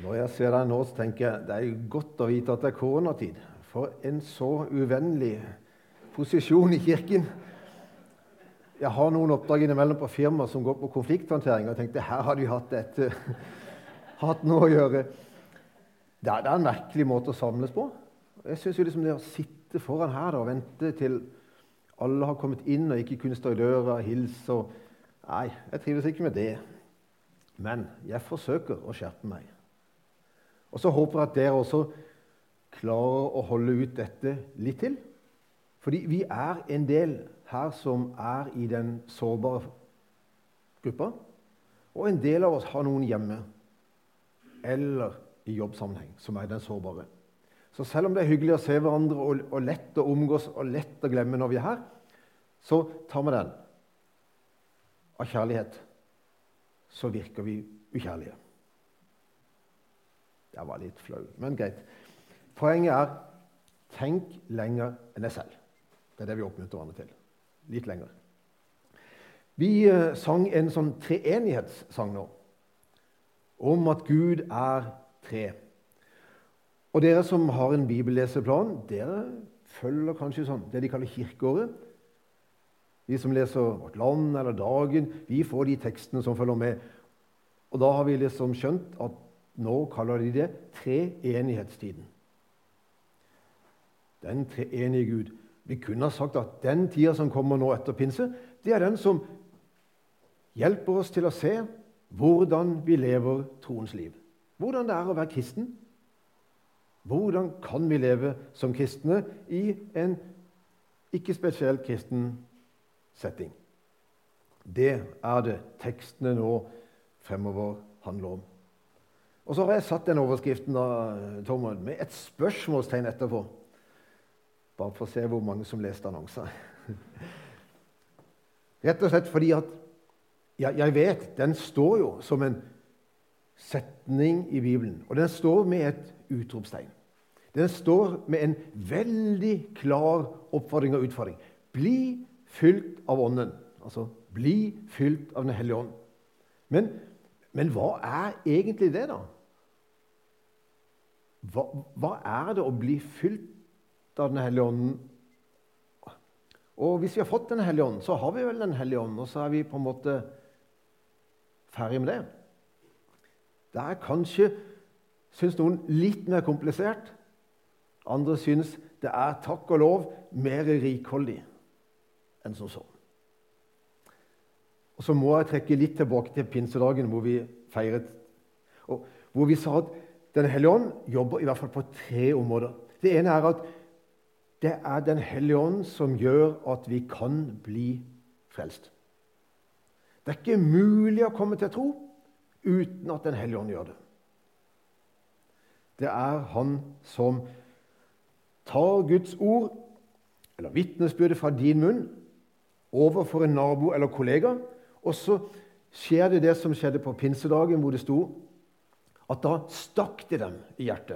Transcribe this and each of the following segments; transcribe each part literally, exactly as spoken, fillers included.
Når jeg ser deg nå, så tenker jeg det er jo godt å vite at det er koronatid. For en så uvennlig posisjon i kirken. Jeg har noen oppdrag innimellom på firma som går på konflikthåndtering, og jeg tenkte her har de hatt, et, hatt noe å gjøre. Det er, det er en merkelig måte å samles på. Jeg synes jo liksom det å sitte foran her da, og vente til alle har kommet inn og ikke kunne stå i døra og hilse. Og, nei, jeg trives ikke med det. Men jeg forsøker å skjerpe meg. Og så håper jeg at dere også klarer å holde ut dette litt til. Fordi vi er en del her som er i den sårbare gruppa. Og en del av oss har noen hjemme eller i jobbsammenheng som er den sårbare. Så selv om det er hyggelig å se hverandre og, og lett å omgås og lett å glemme når vi er her, så tar vi den. Av kjærlighet så virker vi ukjærlige. Det var litt flau, men greit. Poenget er, tenk lenger enn deg selv. Det er det vi oppmuntrer hverandre til. Litt lenger. Vi uh, sang en sånn treenighetssang nå, om at Gud er tre. Og dere som har en bibelleseplan, dere følger kanskje sånn, det de kaller kirkeåret. Vi som leser Vårt Land eller Dagen, vi får de tekstene som følger med. Og da har vi liksom skjønt at nå kaller de det treenighetstiden. Den treenige Gud. Vi kunne ha sagt at den tida som kommer nå etter pinse, det er den som hjelper oss til å se hvordan vi lever troens liv. Hvordan det er å være kristen. Hvordan kan vi leve som kristne i en ikke spesielt kristen setting. Det er det tekstene nå fremover handler om. Og så har jeg satt den overskriften da, Tormod, med et spørsmålstegn etterpå. Bare for å se hvor mange som leste annonser. Rett og slett fordi at jeg, jeg vet, den står jo som en setning i Bibelen. Og den står med et utropstegn. Den står med en veldig klar oppfordring og utfordring. Bli fylt av ånden. Altså, bli fylt av den hellige ånd. Men Men hva er egentlig det, da? Hva, hva er det å bli fylt av Den hellige ånden? Og hvis vi har fått Den hellige ånden, så har vi vel Den hellige ånden, og så er vi på en måte ferdig med det. Det er kanskje, synes noen, litt mer komplisert. Andre synes det er, takk og lov, mer rikholdig enn som så. Og så må jeg trekke litt tilbake til pinsedagen, hvor vi feiret, og hvor vi sa at Den hellige ånd jobber i hvert fall på tre områder. Det ene er at det er Den hellige ånd som gjør at vi kan bli frelst. Det er ikke mulig å komme til tro uten at Den hellige ånd gjør det. Det er Han som tar Guds ord, eller vitnesbyrdet fra din munn, overfor en nabo eller kollega. Og så skjer det det som skjedde på pinsedagen, hvor det sto at da stakk det dem i hjertet.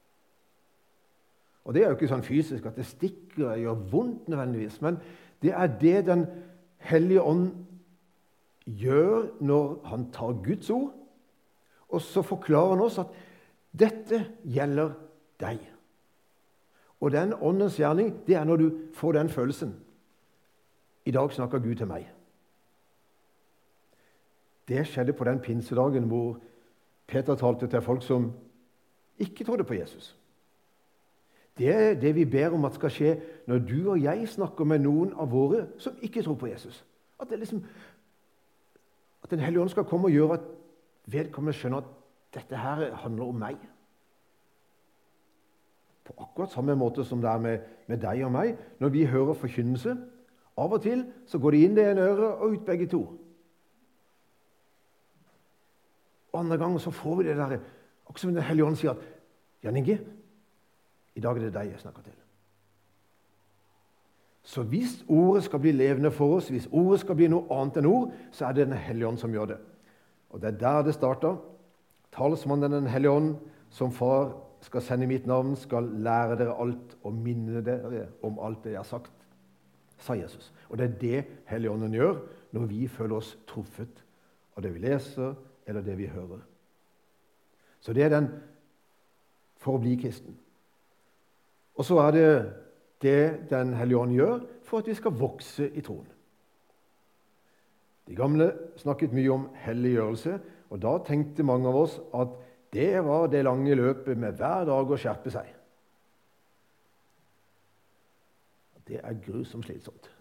Og det er jo ikke sånn fysisk at det stikker og gjør vondt nødvendigvis, men det er det Den hellige ånd gjør når han tar Guds ord, og så forklarer han oss at dette gjelder deg. Og den åndens gjerning, det er når du får den følelsen. I dag snakker Gud til meg. Det skjedde på den pinsedagen hvor Peter talte til folk som ikke trodde på Jesus. Det er det vi ber om at skal skje når du og jeg snakker med noen av våre som ikke tror på Jesus. At, det liksom, at Den hellige ånd skal komme og gjøre at vedkommende skjønner at dette her handler om meg. På akkurat samme måte som det er med, med deg og meg. Når vi hører forkynnelse, av og til så går det inn det ene øret og ut begge to. Og andre ganger så får vi det der, også som Den hellige ånd sier at Jan Inge, i dag er det deg jeg snakker til. Så hvis ordet skal bli levende for oss, hvis ordet skal bli noe annet enn ord, så er det Den hellige ånd som gjør det. Og det er der det starter. Talsmannen Den hellige ånd, som far skal sende i mitt navn, skal lære dere alt og minne dere om alt det jeg har sagt, sa Jesus. Og det er det Helligånden gjør når vi føler oss truffet av det vi leser eller det vi hører. Så det er den for å bli kristen. Og så er det det Den hellige ånd gjør for at vi skal vokse i troen. De gamle snakket mye om helliggjørelse, og da tenkte mange av oss at det var det lange løpet med hver dag å skjerpe seg. Det er grusomt slitsomt.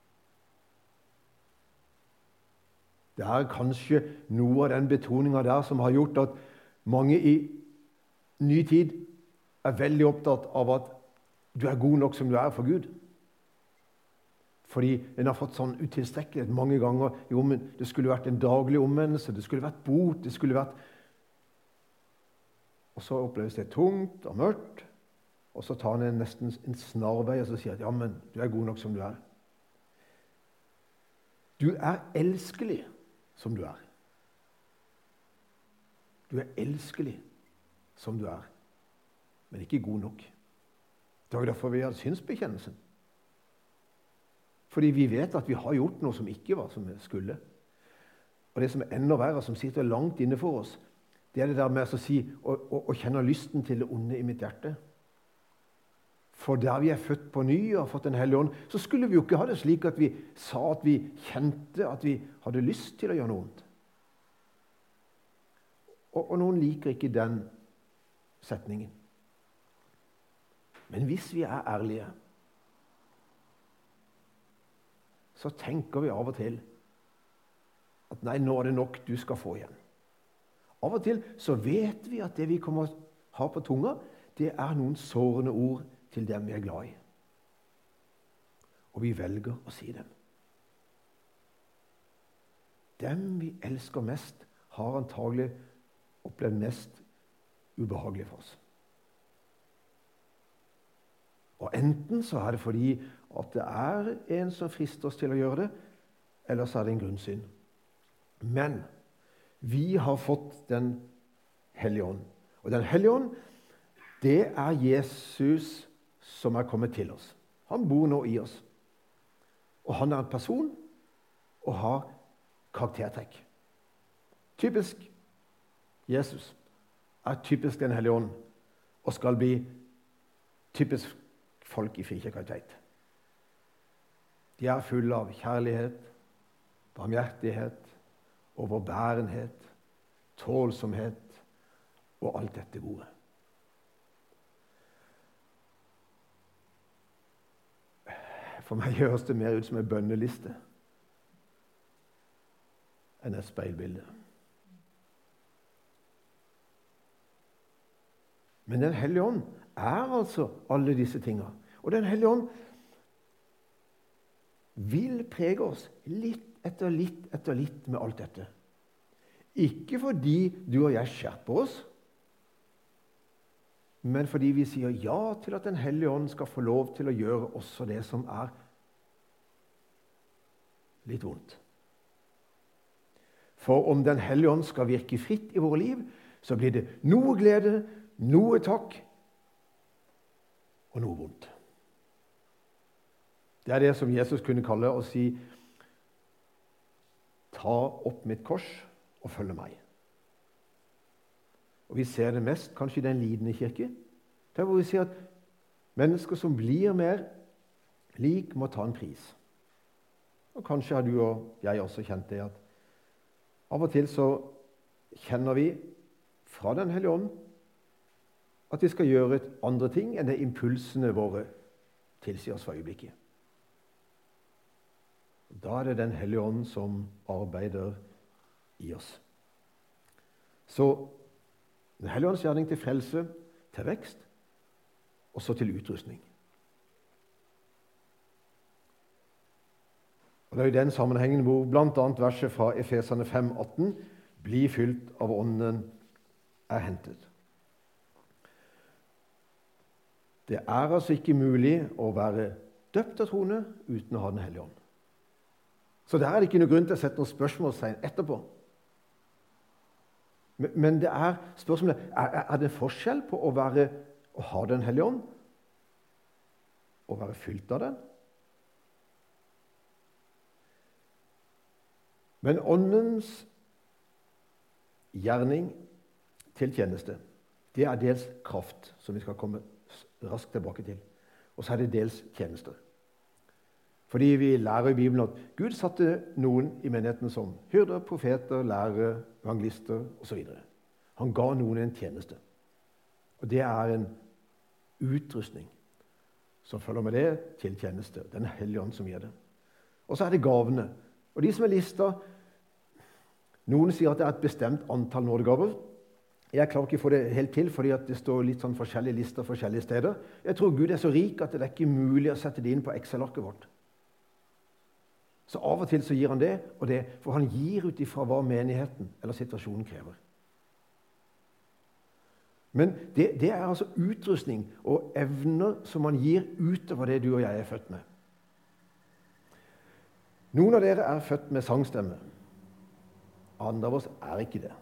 Det er kanskje noe av den betoningen der som har gjort at mange i ny tid er veldig opptatt av at du er god nok som du er for Gud. Fordi en har fått sånn utilstrekkelighet mange ganger. Jo, men det skulle vært en daglig omvendelse, det skulle vært bot, det skulle vært... Og så oppleves det tungt og mørkt, og så tar han nesten en snarvei og så sier at ja, men du er god nok som du er. Du er elskelig som du er. Du er elskelig som du er, men ikke god nok. Det er derfor vi har synsbekjennelsen. Fordi vi vet at vi har gjort noe som ikke var som vi skulle. Og det som er enda verre, som sitter langt inne for oss, det er det der med å si og, og, og kjenne lysten til det onde i mitt hjerte. For der vi er født på ny og har fått Den hellige ånd, så skulle vi jo ikke ha det slik at vi sa at vi kjente at vi hadde lyst til å gjøre noe ondt. Og, og noen liker ikke den setningen. Men hvis vi er ærlige, så tenker vi av og til at nei, nå er det nok du skal få igjen. Av og til så vet vi at det vi kommer å ha på tunga, det er noen sårende ord til dem vi er glad i. Og vi velger å si dem. Dem vi elsker mest, har antagelig opplevd mest ubehagelig for oss. Og enten så er det fordi at det er en som frister oss til å gjøre det, eller så er det en grunnsyn. Men vi har fått Den hellige ånd. Og Den hellige ånd, det er Jesus som er kommet til oss. Han bor nå i oss. Og han er en person og har karaktertrekk. Typisk Jesus er typisk Den hellige ånd og skal bli typisk folk i Frikirka i Tveit. De er fulle av kjærlighet, barmhjertighet, overbærenhet, tålsomhet og alt dette gode. For meg gjøres det mer ut som en bønneliste enn et speilbilde. Men Den hellige ånd er altså alle disse tingene. Og Den hellige ånd vil prege oss litt etter litt etter litt med alt dette. Ikke fordi du og jeg skjerper oss, men fordi vi sier ja til at Den hellige ånd skal få lov til å gjøre også det som er litt vondt. For om Den hellige ånd skal virke fritt i våre liv, så blir det noe glede, noe takk og noe vondt. Det er det som Jesus kunne kalle å si ta opp mitt kors og følge meg. Og vi ser det mest kanskje i Den lidende kirke, der hvor vi ser at mennesker som blir mer lik, må ta en pris. Og kanskje har du og jeg også kjent det at av og til så kjenner vi fra Den hellige ånd at vi skal gjøre et andre ting enn det impulsene våre tilsier oss for øyeblikket. Da er det Den hellige ånd som arbeider i oss. Så Den hellige ånds gjerning til frelse, til vekst, og så til utrustning. Og det er i den sammenhengen hvor blant annet verset fra Efeserne fem atten bli fylt av ånden er hentet. Det er altså ikke mulig å være døpt av troende uten å ha Den hellige ånd. Så der er det ikke noe grunn til å sette noen spørsmålstegn etterpå. Men det er spørsmålet, er, er det forskjell på å, være, å ha Den hellige ånd og være fylt av den? Men åndens gjerning til tjeneste, det er dels kraft, som vi skal komme raskt tilbake til. Og så er det dels tjenester. Fordi vi lærer i Bibelen at Gud satte noen i menigheten som hyrder, profeter, lærere, evangelister osv. Han ga noen en tjeneste. Og det er en utrustning som følger med det til tjeneste. Den hellige ånd som gir det. Og så er det gavene. Og de som er lista, noen sier at det er et bestemt antall nådegaver. Jeg klarer ikke å få det helt til, fordi at det står litt sånn forskjellige lister forskjellige steder. Jeg tror Gud er så rik at det er ikke mulig å sette det inn på Excel-arket vårt. Så av og til så gir han det, og det, for han gir ut ifra hva menigheten eller situasjonen krever. Men det, det er altså utrustning og evner som man gir utover det du og jeg er født med. Noen av dere er født med sangstemme. Andre av oss er ikke det.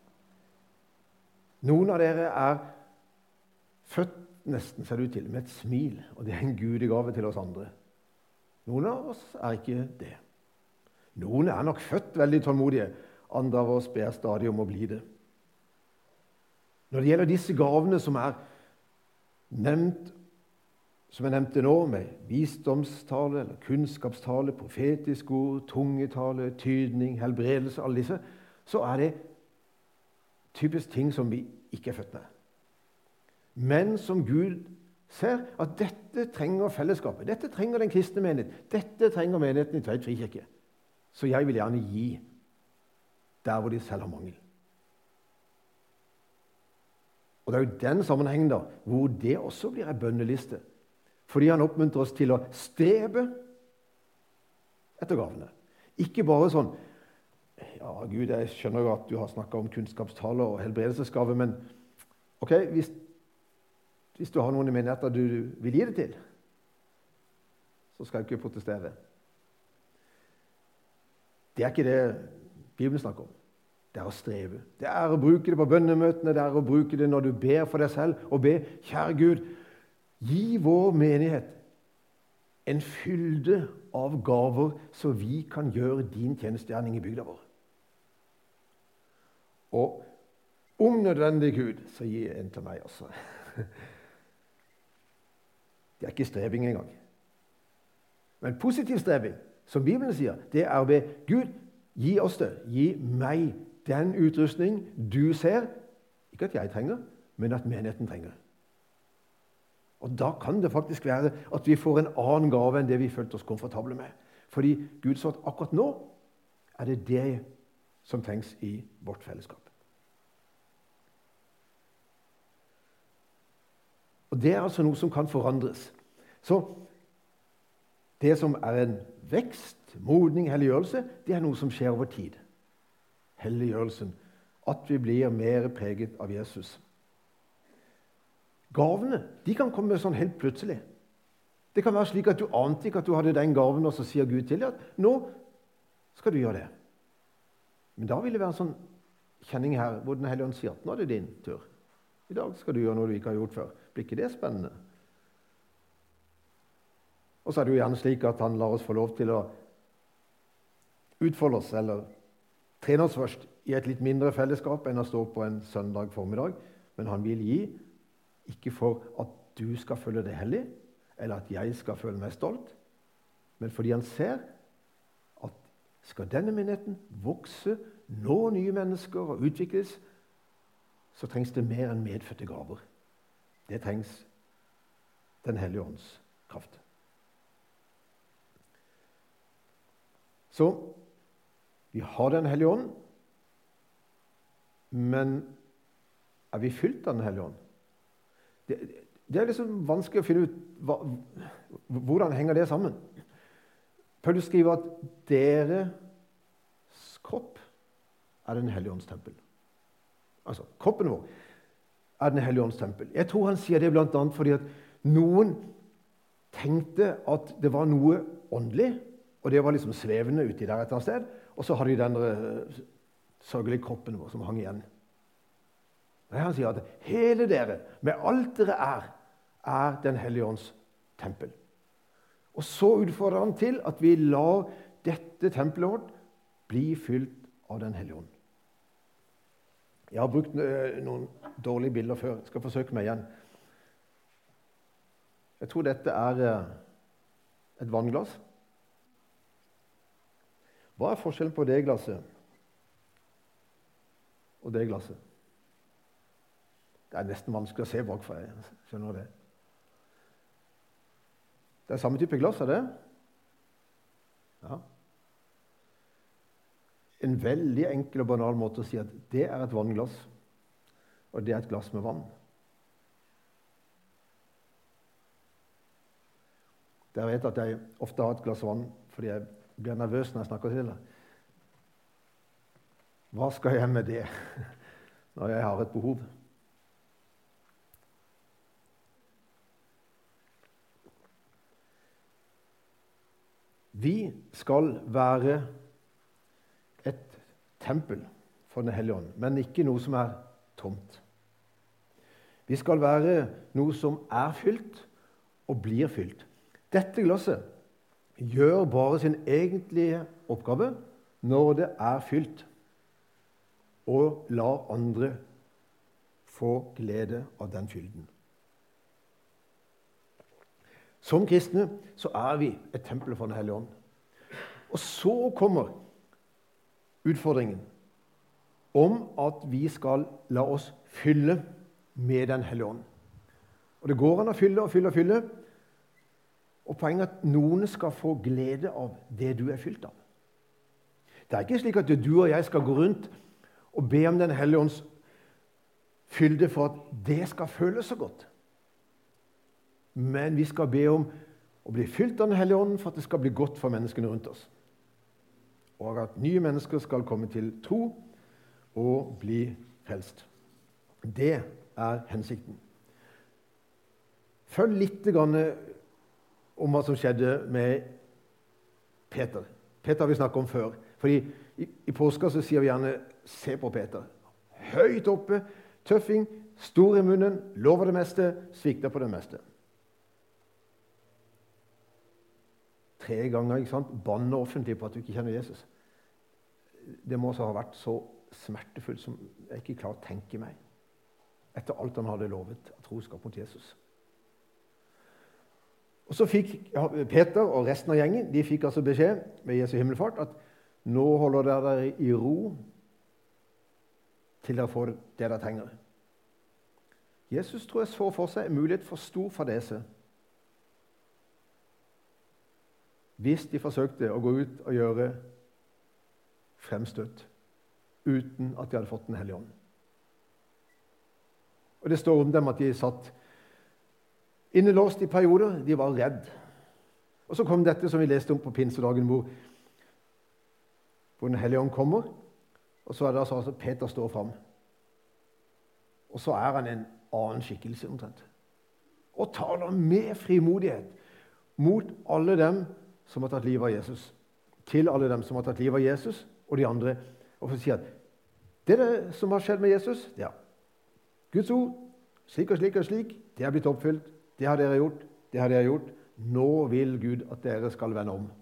Noen av dere er født nesten, ser det ut til, med et smil, og det er en gudegave til oss andre. Noen av oss er ikke det. Noen er nok født veldig tålmodige, andre av oss ber stadig om å bli det. Når det gjelder disse gavene som er nevnt, som jeg nevnte nå, med visdomstale, eller kunnskapstale, profetisk ord, tungetale, tydning, helbredelse, alle disse, så er det typisk ting som vi ikke er født med. Men som Gud ser at dette trenger fellesskapet, dette trenger den kristne menighet, dette trenger menigheten i Tveit frikirke. Så jeg vil gjerne gi der hvor de selv har mangel. Og det er jo den sammenhengen da, hvor det også blir en bønneliste. Fordi han oppmuntrer oss til å strebe etter gavene. Ikke bare sånn, ja Gud, jeg skjønner jo at du har snakket om kunnskapstaler og helbredelsesgave, men ok, hvis, hvis du har noen i menigheten du vil gi det til, så skal jeg ikke protestere. Det er ikke det Bibelen snakker om. Det er å streve. Det er å bruke det på bønnemøtene, det er å bruke det når du ber for deg selv, og be, kjære Gud, gi vår menighet en fylde av gaver, så vi kan gjøre din tjenestegjerning i bygda vår. Og om nødvendig, Gud, så gi en til meg også. Det er ikke streving engang. Men positiv streving, som Bibelen sier, det er ved Gud, gi oss det, gi meg den utrustning du ser, ikke at jeg trenger, men at menigheten trenger. Og da kan det faktisk være at vi får en annen gave enn det vi følte oss komfortable med. Fordi Gud sa at akkurat nå er det det som trengs i vårt fellesskap. Og det er altså noe som kan forandres. Så det som er en vekst, modning, helliggjørelse, det er noe som skjer over tid. Helliggjørelsen. At vi blir mer preget av Jesus. Gavene, de kan komme sånn helt plutselig. Det kan være slik at du ante ikke at du hadde den gaven, og så sier Gud til deg at nå skal du gjøre det. Men da vil det være en sånn kjenning her, hvor Den hellige ånd sier at nå er det din tur. I dag skal du gjøre noe du ikke har gjort før. Blir ikke det spennende? Og så er det jo gjerne slik at han lar oss få lov til å utfolde oss, eller trene oss først i et litt mindre fellesskap enn å stå på en søndag formiddag. Men han vil gi, ikke for at du skal føle deg hellig, eller at jeg skal føle meg stolt, men fordi han ser at skal denne menigheten vokse, nå nye mennesker og utvikles, så trengs det mer enn medfødte gaver. Det trengs Den hellige ånds kraft. Så vi har Den hellige ånd, men er vi fylt av Den hellige ånd? Det, det er liksom vanskelig å finne ut hva, hvordan henger det sammen. Paulus skriver at deres kropp er Den hellige ånds tempel. Altså, kroppen vår er Den hellige ånds tempel. Jeg tror han sier det blant annet fordi at noen tenkte at det var noe åndelig, og det var liksom svevende uti der et eller annet sted, og så har de den sørgelige kroppen vår som hang igjen. Nei, han sier at hele dere, med alt dere er, er Den hellige ånds tempel. Og så utfordrer han til at vi lar dette tempelet vårt bli fylt av Den hellige ånd. Jeg har brukt eh, noen dårlige bilder før. Jeg skal forsøke meg igjen. Jeg tror dette er eh, et vannglass. Hva er forskjellen på det glasset og det glasset? Det er nesten vanskelig å se bakfra. Jeg skjønner det. Det er samme type glass, er det? Ja. En veldig enkel og banal måte å si at det er et vannglass, og det er et glass med vann. Dere vet at jeg ofte har et glass vann fordi jeg blir nervøs når jeg snakker til dere. Hva skal jeg med det når jeg har et behov? Vi skal være et tempel for Den hellige ånd, men ikke noe som er tomt. Vi skal være noe som er fylt og blir fylt. Dette glasset gjør bare sin egentlige oppgave når det er fylt, og lar andre få glede av den fylden. Som kristne så er vi et tempel for Den hellige ånd. Og så kommer utfordringen om at vi skal la oss fylle med Den hellige ånd. Og det går an å fylle og fylle og fylle. Og poenget er at noen skal få glede av det du er fylt av. Det er ikke slik at du og jeg skal gå rundt og be om Den hellige ånds fylde for at det skal føles så godt. Men vi skal be om å bli fylt av Den hellige ånd for at det skal bli godt for menneskene rundt oss. Og at nye mennesker skal komme til tro og bli frelst. Det er hensikten. Følg litt grann om hva som skjedde med Peter. Peter har vi snakket om før. Fordi i, i påska så sier vi gjerne se på Peter. Høyt oppe, tøffing, stor i munnen, lover det meste, svikter på det meste. Tre ganger, ikke sant? Banne offentlig på at du ikke kjenner Jesus. Det må også ha vært så smertefullt som jeg ikke klarer å tenke meg. Etter alt han hadde lovet av troskap mot Jesus. Og så fikk Peter og resten av gjengen de fikk altså beskjed med Jesu himmelfart at nå holder dere dere i ro til dere får det dere trenger. Jesus tror jeg så for seg en mulighet for stor fadese hvis de forsøkte å gå ut og gjøre fremstøt uten at de hadde fått Den hellige ånd. Og det står om dem at de satt innelåst i perioder, de var redd. Og så kom dette som vi leste om på pinsedagen, hvor, hvor Den hellige ånd kommer, og så er det altså, altså Peter står fram. Og så er han en annen skikkelse omtrent. Og taler med frimodighet mot alle dem som har tatt livet av Jesus. Til alle dem som har tatt livet av Jesus, og de andre. Og for å si at det er det som har skjedd med Jesus, ja. Guds ord, slik og slik og slik, det er blitt oppfylt. Det har dere gjort, det har dere gjort. Nå vil Gud at dere skal vende om.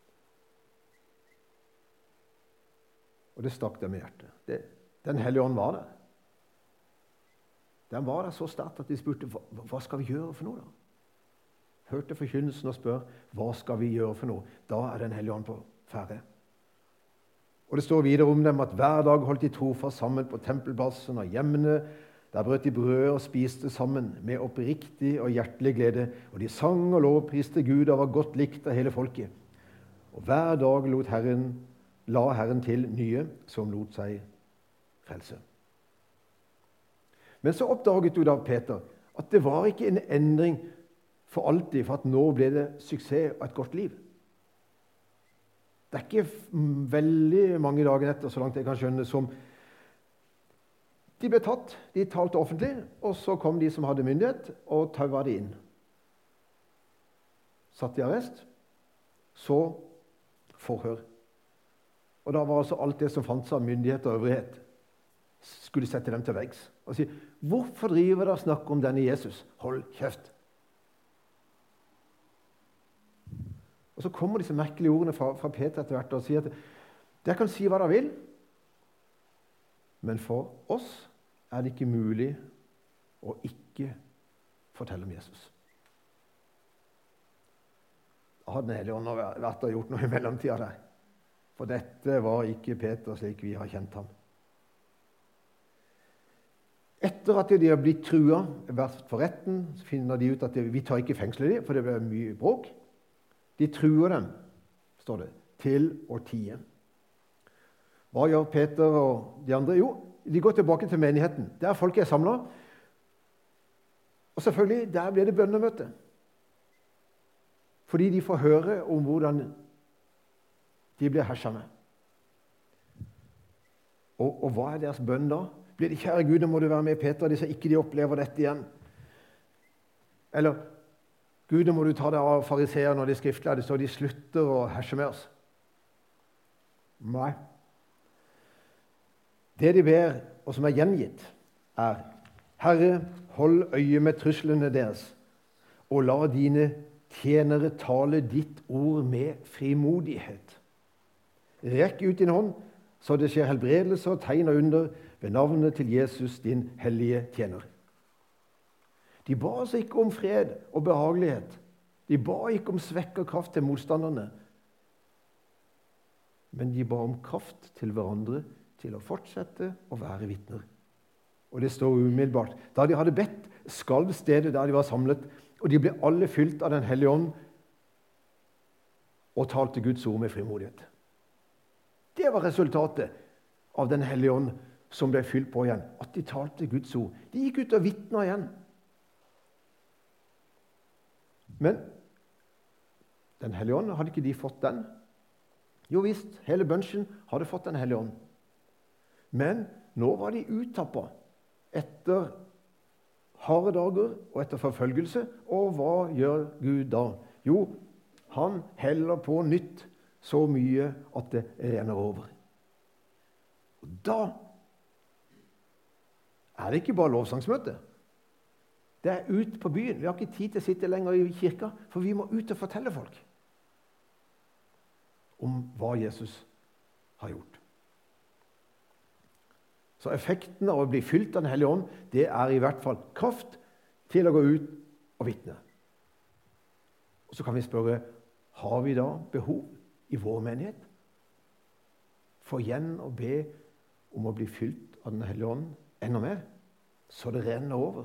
Og det stakk dem i hjertet. Det, den hellige ånd var der. Den var der så sterkt at de spurte, hva, hva skal vi gjøre for noe da? Hørte forkynnelsen og spør, hva skal vi gjøre for noe? Da er den hellige ånd på ferde. Og det står videre om dem at hver dag holdt de trofast sammen på tempelplassen og hjemmene. Der brøt de brød og spiste sammen med oppriktig og hjertelig glede. Og de sang og lovpriste Gud og var godt likt av hele folket. Og hver dag lot Herren, la Herren til nye som lot seg frelse. Men så oppdaget du da, Peter, at det var ikke en endring for alltid, for at nå ble det suksess og et godt liv. Det er ikke veldig mange dager etter, så langt jeg kan skjønne, som de ble tatt, de talte offentlig, og så kom de som hadde myndighet, og taua de inn. Satt i arrest, så forhør. Og da var altså alt det som fantes av myndighet og øvrighet, skulle sette dem til veggs. Og si, hvorfor driver dere og snakker om denne Jesus? Hold kjeft. Og så kommer disse merkelige ordene fra, fra Peter etter hvert og sier at dere kan si hva dere vil, Men for oss er det ikke mulig å ikke fortelle om Jesus. Da hadde Den hellige ånd vært og gjort noe i mellomtida der. For dette var ikke Peter slik vi har kjent ham. Etter at de har blitt trua, vært for retten, så finner de ut at de, vi tar ikke fengsel i dem, for det blir mye bråk. De truer dem, står det, til å tie. Hva gjør Peter og de andre? Jo, de går tilbake til menigheten. Der folk er samlet. Og selvfølgelig, der blir det bønnemøte. Fordi de får høre om hvordan de blir herset med. Og, og hva er deres bønn da? Blir det, kjære Gud, nå må du være med Peter, de så ikke de opplever dette igjen. Eller, Gud, nå må du ta deg av fariseerne når de skriftlærde, så de slutter å herse med oss. Nei. Det de ber, og som er gjengitt, er: Herre, hold øye med truslene deres, og la dine tjenere tale ditt ord med frimodighet. Rekk ut din hånd, så det skjer helbredelse og tegn og under ved navnet til Jesus, din hellige tjener. De ba altså ikke om fred og behagelighet. De ba ikke om svekk og kraft til motstanderne. Men de ba om kraft til hverandre til å fortsette å være vitner. Og det står umiddelbart. Da de hadde bedt, skalv stedet der de var samlet, og de ble alle fylt av Den hellige ånd og talte Guds ord med frimodighet. Det var resultatet av Den hellige ånd som ble fylt på igjen. At de talte Guds ord. De gikk ut og vitnet igjen. Men Den hellige ånd, hadde ikke de fått den? Jo visst, hele bunchen hadde fått Den hellige ånd. Men nå var de uttappet etter harde dager og etter forfølgelse. Og hva gjør Gud da? Jo, han heller på nytt så mye at det renner over. Og da er det ikke bare lovsangsmøte. Det er ut på byen. Vi har ikke tid til å sitte lenger i kirka, for vi må ut og fortelle folk om hva Jesus har gjort. Så effekten av å bli fylt av Den hellige ånd, det er i hvert fall kraft til å gå ut og vitne. Og så kan vi spørre, har vi da behov i vår menighet for igjen å be om å bli fylt av Den hellige ånd enda mer, så det renner over?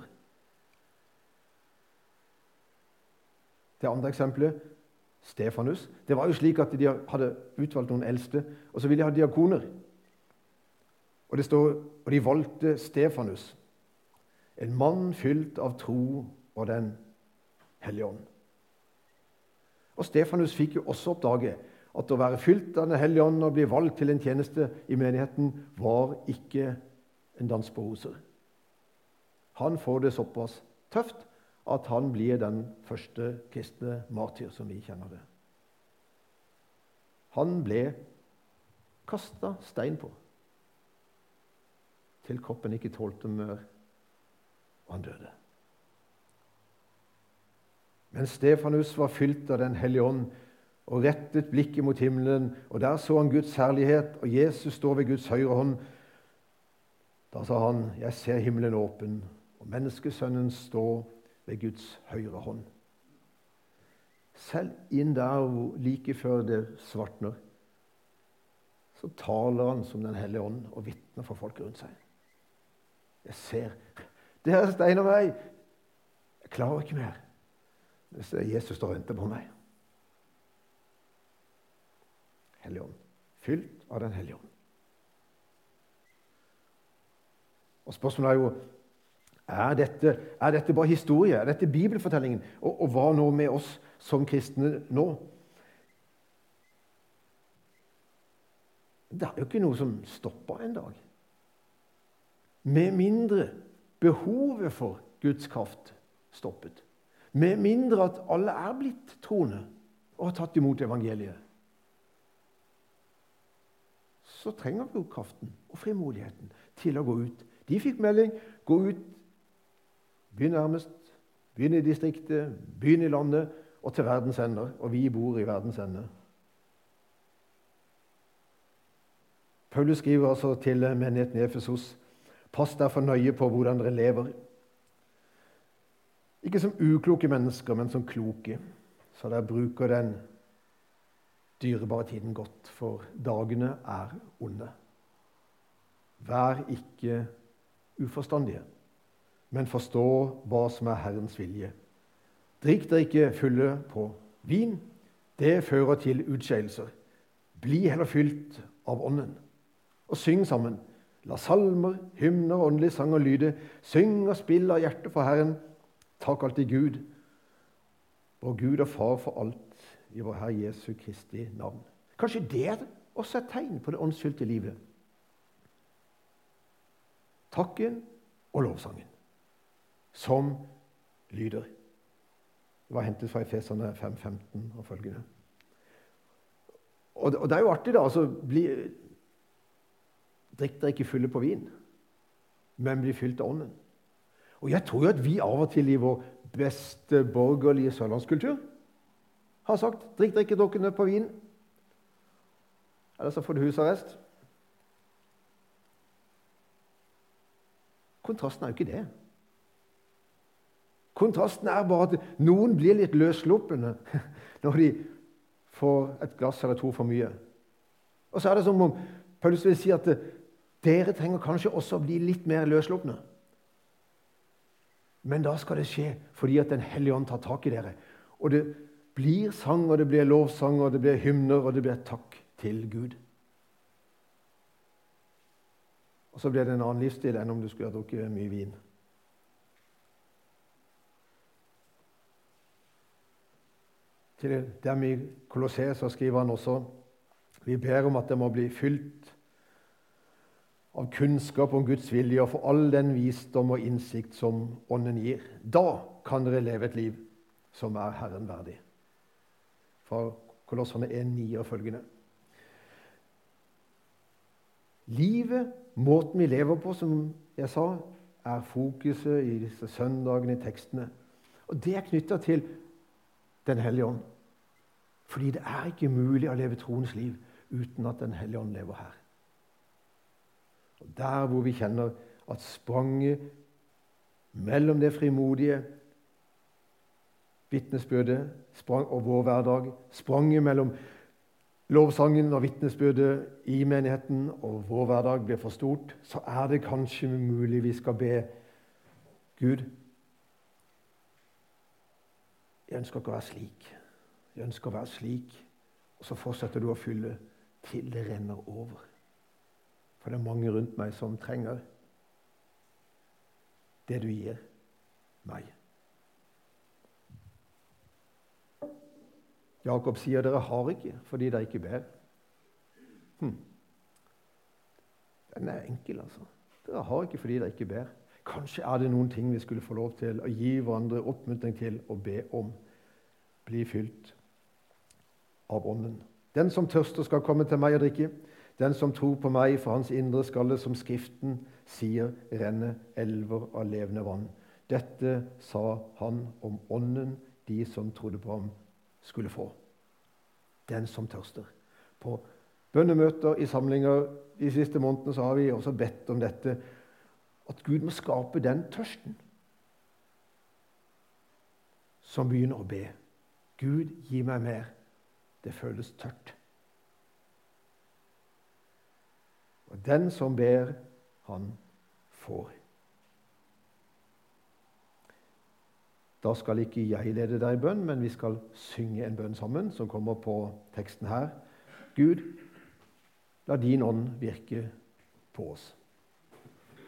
Det andre eksempelet, Stefanus. Det var jo slik at de hadde utvalgt noen eldste, og så ville de ha diakoner. Og det står, og de valgte Stefanus, en mann fylt av tro og Den hellige ånd. Og Stefanus fikk jo også oppdage at å være fylt av Den hellige ånd og bli valgt til en tjeneste i menigheten var ikke en dans på roser. Han får det såpass tøft at han blir den første kristne martyr som vi kjenner det. Han ble kastet stein på, til kroppen ikke tålte mer, og han døde. Men Stefanus var fylt av Den hellige ånd og rettet blikket mot himmelen, og der så han Guds herlighet, og Jesus står ved Guds høyre hånd. Da sa han, jeg ser himmelen åpen, og menneskesønnen står ved Guds høyre hånd. Selv inn der like før det svartner, så taler han som Den hellige ånd og vitner for folk rundt seg. Jeg ser, det her steiner meg. Jeg klarer ikke mer. Jesus står og venter på meg. Hellige ånd. Fylt av Den hellige ånd. Og spørsmålet er jo, er dette, er dette bare historie? Er dette bibelfortellingen? Og, og hva nå med oss som kristne nå? Det er jo ikke noe som stopper en dag. Med mindre behovet for Guds kraft stoppet. Med mindre at alle er blitt troende og har tatt imot evangeliet. Så trenger vi jo kraften og frimodigheten til å gå ut. De fikk melding, gå ut, begynn nærmest, begynn i distriktet, begynn i landet og til verdens ender. Og vi bor i verdens ende. Paulus skriver altså til menigheten i Efesos: pass derfor nøye på hvordan dere lever. Ikke som ukloke mennesker, men som kloke, så dere bruker den dyrebare tiden godt, for dagene er onde. Vær ikke uforstandige, men forstå hva som er Herrens vilje. Drikk dere ikke fulle på vin, det fører til utskeielser. Bli heller fylt av ånden, og syng sammen. La salmer, hymner og åndelige sanger lyde. Syng og spill av hjertet for Herren. Takk alltid Gud, vår Gud og Far for alt, i vår Herre Jesu Kristi navn. Kanskje det er også et tegn på det åndsfylte livet. Takken og lovsangen, som lyder. Det var hentet fra Efeserne fem femten og følgende. Og det, og det er jo artig da, altså, bli, drikk dere ikke fulle på vin, men bli fylt av ånden. Og jeg tror jo at vi av og til i vår beste borgerlige sørlandskultur har sagt, drikk dere ikke dere på vin, eller så får du husarrest. Kontrasten er jo ikke det. Kontrasten er bare at noen blir litt løssluppende når de får et glass eller to for mye. Og så er det som om Paulus vil si at dere trenger kanskje også å bli litt mer løssluppende. Men da skal det skje fordi at Den hellige ånd tar tak i dere. Og det blir sang, og det blir lovsang, og det blir hymner, og det blir takk til Gud. Og så blir det en annen livsstil enn om du skulle ha drukket mye vin. Til dem i Kolosseum så skriver han også: vi ber om at det må bli fylt av kunnskap om Guds vilje og for all den visdom og innsikt som Ånden gir. Da kan dere leve et liv som er Herren verdig. Fra Kolosserne en ni og følgende. Livet, måten vi lever på, som jeg sa, er fokuset i disse søndagene i tekstene. Og det er knyttet til Den hellige ånd. Fordi det er ikke mulig å leve troens liv uten at Den hellige ånd lever her. Og der hvor vi kjenner at spranget mellom det frimodige vitnesbyrdet sprang, og vår hverdag, spranget mellom lovsangen og vitnesbyrdet i menigheten og vår hverdag blir for stort, så er det kanskje mulig vi skal be Gud, jeg ønsker ikke å være slik. Jeg ønsker å være slik. Og så fortsetter du å fylle til det renner over. For det er mange rundt meg som trenger det du gir meg. Jakob sier dere har ikke fordi dere ikke ber. Hm. Den er enkel, altså. Dere har ikke fordi dere ikke ber. Kanskje er det noen ting vi skulle få lov til å gi hverandre oppmuntring til å be om. Bli fylt av ånden. Den som tørster skal komme til meg og drikke. Den som tror på meg, for hans indre skal det, som Skriften sier, renne elver av levende vann. Dette sa han om ånden de som trodde på ham skulle få. Den som tørster. På bønnemøter i samlinger de siste månedene så har vi også bedt om dette, at Gud må skape den tørsten som begynner å be. Gud, gi meg mer. Det føles tørt. Og den som ber, han får. Da skal ikke jeg lede deg i bønn, men vi skal synge en bønn sammen, som kommer på teksten her. Gud, la din ånd virke på oss.